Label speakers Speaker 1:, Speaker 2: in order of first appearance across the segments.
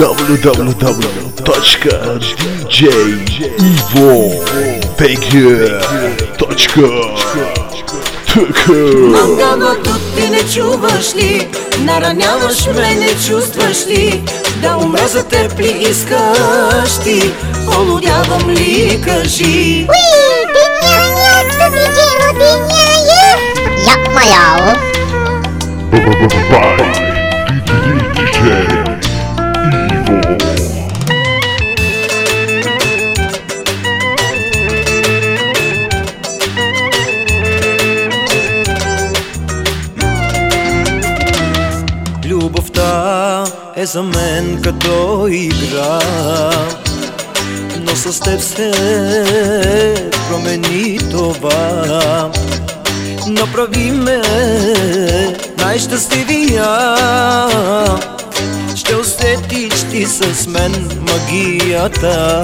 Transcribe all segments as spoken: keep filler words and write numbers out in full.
Speaker 1: дабъл ю дабъл ю дабъл ю точка ди джей иво бг точка ти
Speaker 2: Мангавато ти не чуваш ли? Нараняваш ме, не чувстваш ли? Да умра за теб ли искаш ти? Полудявам ли, кажи?
Speaker 3: Уи, dinleyen yaktı diyeceğim o dünyayı. Yapma yahu.
Speaker 1: By ди джей Ivo.
Speaker 2: Любовта е за мен като игра, но с теб се промени това. Направи ме най-щастливия, ще усетиш ти с мен магията.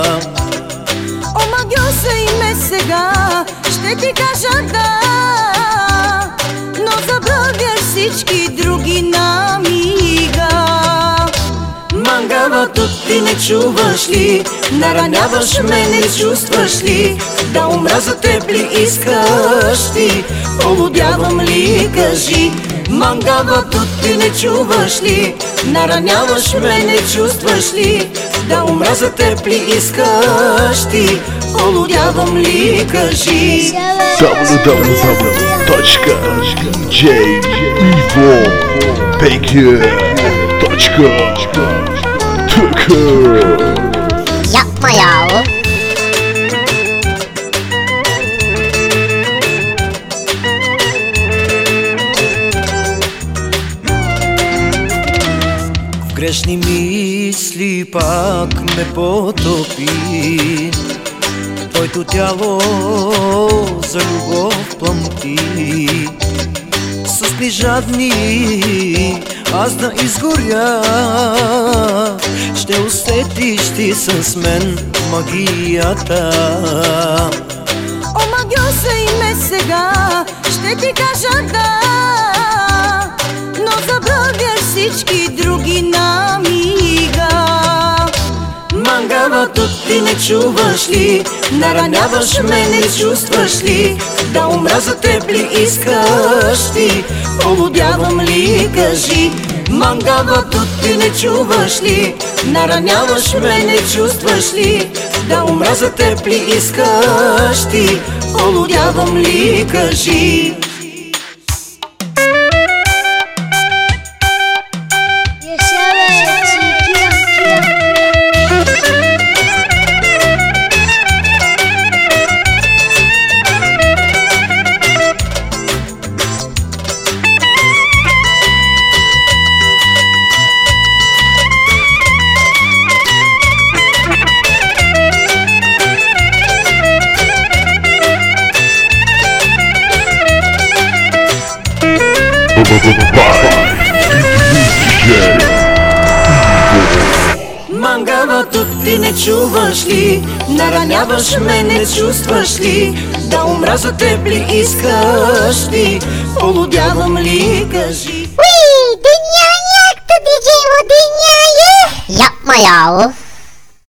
Speaker 4: Омагьосай ме сега, ще ти кажа да, но забравя всички други на мига.
Speaker 2: Мангавато ти не чуваш ли? Нараняваш ме, не чувстваш ли? Да умра за теб ли искаш ти? Полудявам ли, кажи? Мангавато ти не чуваш ли? Нараняваш ме, не чувстваш ли? Да умра за теб ли искаш ти? Полудявам ли, кажи?
Speaker 1: дабъл ю дабъл ю дабъл ю точка ди джей иво бг точка ти
Speaker 3: Yapma yahu.
Speaker 2: В грешни мисли пак ме потопи, твоето тяло за любов пламти. С усни жадни аз да изгоря, ще усетиш ти с мен магията.
Speaker 4: Омагьосай ме сега, ще ти кажа да, но забравя всички други на мига.
Speaker 2: Мангавато ти не чуваш ли? Нараняваш ме, не чувстваш ли? Да умра за теб ли искаш ти? Полудявам ли, кажи? Мангавато ти не чуваш ли? Нараняваш ме, не чувстваш ли? Да умра за теб ли искаш ти? Полудявам ли, кажи? Мангавато ти не чуваш ли? Нараняваш ме, не чувстваш ли? Да умра за теб ли искаш ли? Полудявам ли, кажи?
Speaker 3: Уи, dinleyen yaktı diyeceğim o dünyayı. Yapma yahu.